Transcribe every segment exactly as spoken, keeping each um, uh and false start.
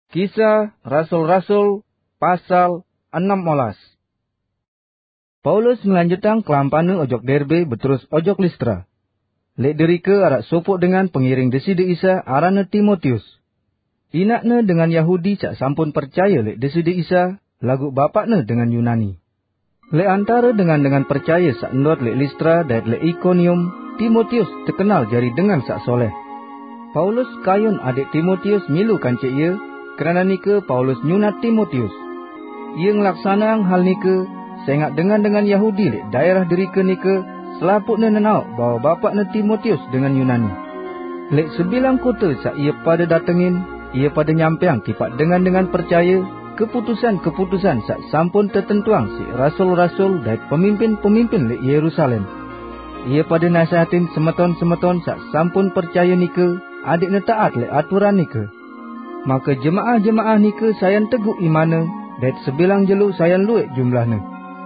Kisah Rasul-Rasul pasal enam belas. Paulus melanjutkan kelampana ojok Derbe berterus ojok Listra. Lek derika arak sopok dengan pengiring Deside Isa arana Timotius. Inakna dengan Yahudi cak sampun percaya lek Deside Isa lagu bapakna dengan Yunani. Lek antara dengan dengan percaya sak endot lek Listra dan lek Ikonium, Timotius terkenal jari dengan sak soleh. Paulus kayun adik Timotius milu kancik ia, kerana nika Paulus nyunat Timotius. Ia ngelaksanaan hal nika sehingga dengan dengan Yahudi lek daerah derika nika selaputna nenau bahawa bapakna Timotius dengan Yunani. Lek sebilang kota sak ia pada datengin, ia pada nyampiang tipak dengan dengan percaya keputusan-keputusan sak sampun tertentuang si rasul-rasul dan pemimpin-pemimpin lek Yerusalem. Ia pada nasihatin semeton-semeton sak sampun percaya nika adikna taat lek aturan nika. Maka jemaah-jemaah nika sayan teguk imana dan sebilang jelu sayan luek jumlahnya.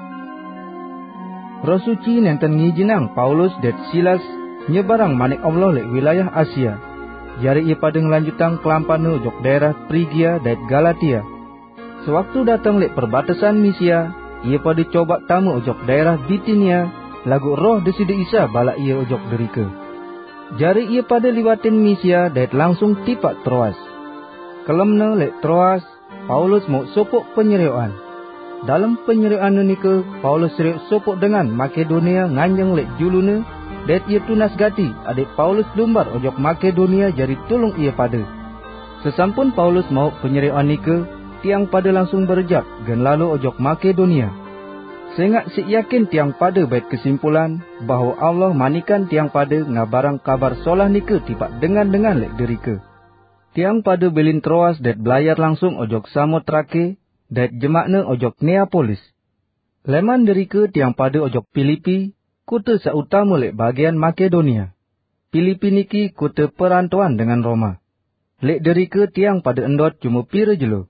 Roh suci nenten ngijinang Paulus dan Silas nyebarang manik Allah lek wilayah Asia. Jari ia pada ngelanjutang kelampana ujok daerah Prigia dan Galatia. Sewaktu datang lek perbatasan Misia, ia pada coba tamu ujok daerah Bitinia, lagu roh Deside Isa balak ia ujok derika. Jari ia pada liwatin Misia dan langsung tipak Troas. Kelemna lek Troas, Paulus mau sopok penyeriuan. Dalam penyeriuan nika, Paulus seriuk sopok dengan Makedonia nganjeng lek juluna, dan ia tunas gati adik Paulus lumbar ojok Makedonia jari tolong ia pada. Sesampun Paulus mau penyeriuan nika, tiang pada langsung berejak gen lalu ojok Makedonia. Sehingga si yakin tiang pada baik kesimpulan bahawa Allah manikan tiang pada ngabarang kabar solah nika tipak dengan-dengan lek derika. Tiang pada belin Troas dan belayar langsung ojok Samotrake dan jemakna ojok Neapolis. Leman derika tiang pada ojok Filipi, kota sautama lek bagian Makedonia. Filipi niki kota perantauan dengan Roma. Lek derika tiang pada endot cuma pira jelo.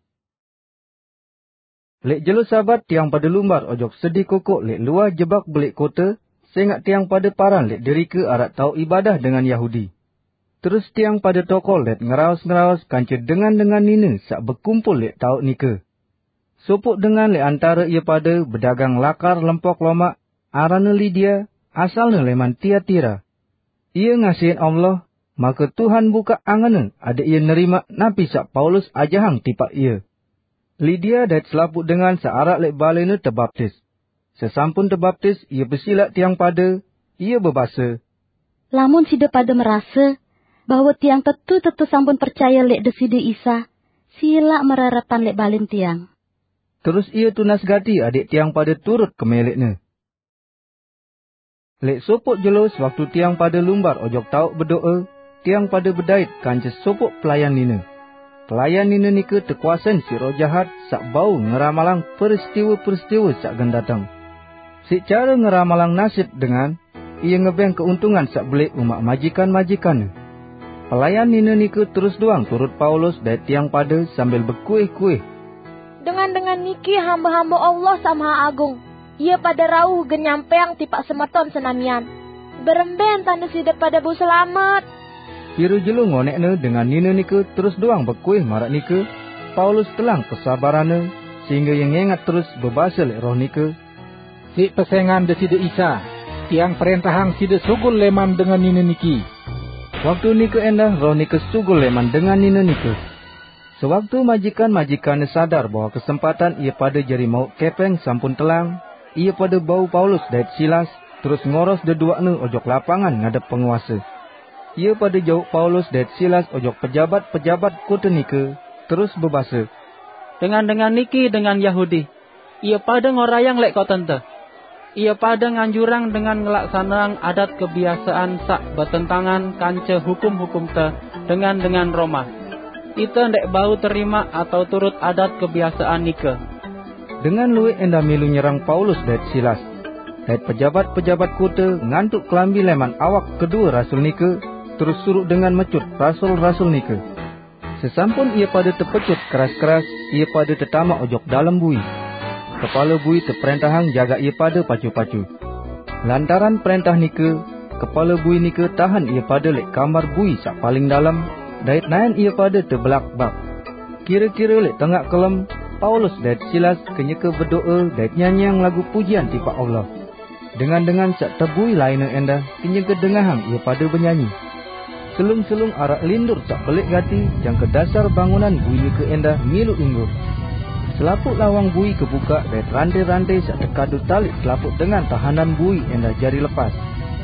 Lek jelo sabat tiang pada lumbar ojok sedih kokok lek luar jebak belik kota, sehingga tiang pada paran lek derika arak tau ibadah dengan Yahudi. Terus tiang pada tokol lek ngeraus-ngeraus kanca dengan-dengan nina sak berkumpul lek tau nika. Sopok dengan lek antara ia pada berdagang lakar lempok lomak, arana Lydia, asalnya leman Tiatira. Ia ngasihin Allah, maka Tuhan buka angana ada ia nerima napi sak Paulus ajahang tipak ia. Lydia dat selaput dengan searak lek balena terbaptis. Sesampun terbaptis, ia bersilat tiang pada, ia berbahasa. Lamun sida pada merasa bahawa tiang tetu-tetu sampun percaya lek Deside Isa, sila meraratan lek balin tiang. Terus ia tunas gati adik tiang pada turut ke meleknya. Lek sopok jelos waktu tiang pada lumbar ojok tauk berdoa, tiang pada berdait kanca sopok pelayan nina. Pelayan nina nika terkuasan si roh jahat sak bau ngeramalang peristiwa-peristiwa sak gendatang. Si cara ngeramalang nasib dengan, ia ngebeng keuntungan sak belik umat majikan-majikannya. Pelayan nina nika terus doang turut Paulus dan tiang pada sambil berkuih-kuih. Dengan-dengan niki hamba-hamba Allah sama agung. Ia pada rauh genyampeang tipak semeton senamian. Beremben tanda sida pada bu selamat. Piru jelu ngonekna dengan nina nika terus doang berkuih marak nika. Paulus telang kesabarannya sehingga yang ingat terus berbahasa lek roh nika. Si pesengan Deside Isa, tiang perintahang sida sugul leman dengan nina niki. Waktu nika endah roh nika sugul leman dengan nina nika. Sewaktu majikan-majikannya sadar bahawa kesempatan ia pada jari mau kepeng sampun telang, ia pada bau Paulus dan Silas terus ngoros deduakna ojok lapangan ngadep penguasa. Ia pada jauh Paulus dan Silas ojok pejabat-pejabat kota nika terus berbahasa. Dengan-dengan niki dengan Yahudi, ia pada ngorayang lek kau tente. Ia pada nganjurang dengan ngelaksanaan adat kebiasaan sak bertentangan kanca hukum-hukum te dengan dengan Roma. Ita ndek bau terima atau turut adat kebiasaan nika. Dengan luwih endah milu nyerang Paulus dan Silas. Dan pejabat-pejabat kota ngantuk kelambi leman awak kedua rasul nika, terus suruh dengan mecut rasul-rasul nika. Sesampun ia pada terpecut keras-keras, ia pada tertamak ojok dalam bui. Kepala bui terperintahang jaga ia pada pacu-pacu. Lantaran perintah nika, kepala bui nika tahan ia pada lek kamar bui sak paling dalam, dait nain ia pada terbelak-bak. Kira-kira lek tengah kelem, Paulus dan Silas kenyeka berdoa dan nyanyiang lagu pujian tipa Allah. Dengan-dengan sak tebui lainnya endah, kenyeka dengahang ia pada bernyanyi. Selung-selung arak lindur sak belik gati, jang ke dasar bangunan bui ni ke endah milu inggur. Selaput lawang bui kebuka dan rantai-rantai sak tekadu talik selaput dengan tahanan bui endah jari lepas.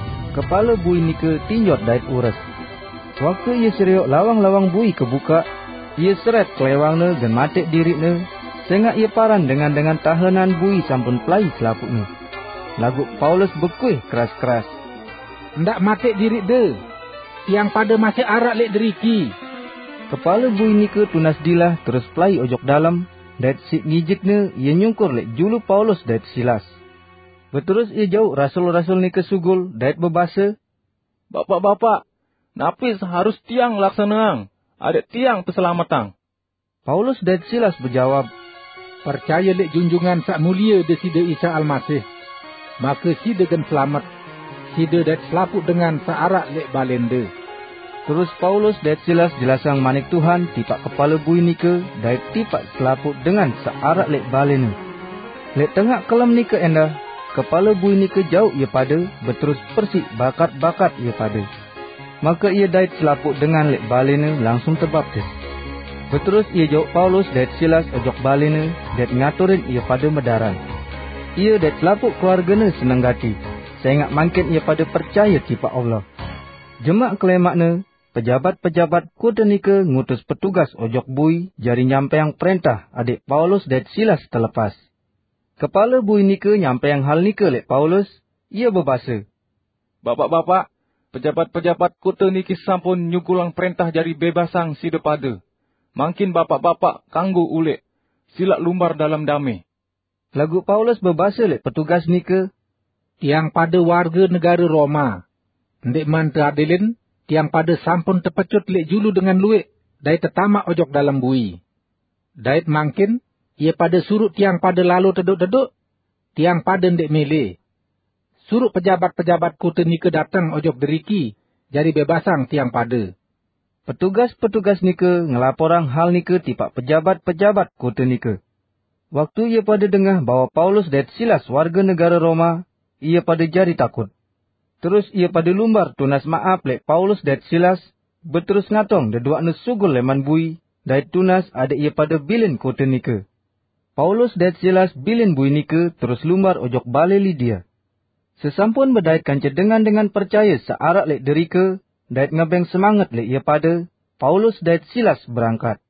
Kepala bui ni ke tinjot dait ures. Waktu ia seriok lawang-lawang bui kebuka, ia seret kelewangnya dan matik diriknya, sehingga ia paran dengan dengan tahanan bui sampun pelai selaputnya. Lagu Paulus bekuih keras-keras. Ndak matik dirik de, tiang pada masih arak lek deriki. Kepala bui ni ke tunas dilah terus pelai ojok dalam, dan si ngijiknya ia nyungkur lek julu Paulus dan Silas. Beterus ia jauh rasul-rasul ni ke sugul dan berbahasa, Bapak-bapak, napis harus tiang laksanang, ada tiang keselamatan. Paulus dan Silas berjawab, percaya lek junjungan sak mulia desida Isa Almasih, maka sida gen selamat, sida dat selaput dengan searak lek balenda. Terus Paulus dan Silas jelasang manik Tuhan tipak kepala bui nike dan tipak selaput dengan searak lek balenda. Lek tengah kelam nike endah, kepala bui nike jauh ia pada, berterus persik bakat-bakat ia pada. Maka ia dait selaput dengan lek balena langsung terbaptis. Beterus ia jauh Paulus dan Silas ojok balena dan ngaturin ia pada medaran. Ia dan selaput keluarganya senang gati, sehingga mangkin ia pada percaya tipa Allah. Jemak kelemaknya, pejabat-pejabat kota nika ngutus petugas ojok bui jari nyampeang perintah adik Paulus dan Silas terlepas. Kepala bui nika nyampeang hal nika lek Paulus, ia berbahasa, Bapak-bapak, pejabat-pejabat kota niki sampun nyugulang perintah jari bebasang si depada. Mangkin bapak-bapak kanggo ulek, silak lumbar dalam damai. Lagu Paulus berbahasa lek petugas nika, tiang pada warga negara Roma, ndek man teradilin, tiang pada sampun terpecut lek julu dengan luik, dai tertamak ojok dalam bui. Dait mangkin, ia pada suruh tiang pada lalu teduk-teduk, tiang pada ndek mele. Suruh pejabat-pejabat kota nika datang ojok deriki, jari bebasang tiang pada. Petugas-petugas nika ngelaporang hal nika tipak pejabat-pejabat kota nika. Waktu ia pada dengar bahawa Paulus dan Silas warga negara Roma, ia pada jari takut. Terus ia pada lumbar tunas maaf lek Paulus dan Silas, berterus ngatong deduakna sugul leman bui, dan tunas ada ia pada bilin kota nika. Paulus dan Silas bilin bui nika terus lumbar ojok balai Lydia. Sesampun berdait kanca dengan dengan percaya searak lek derika, dait ngebeng semangat lek ia pada, Paulus dan Silas berangkat.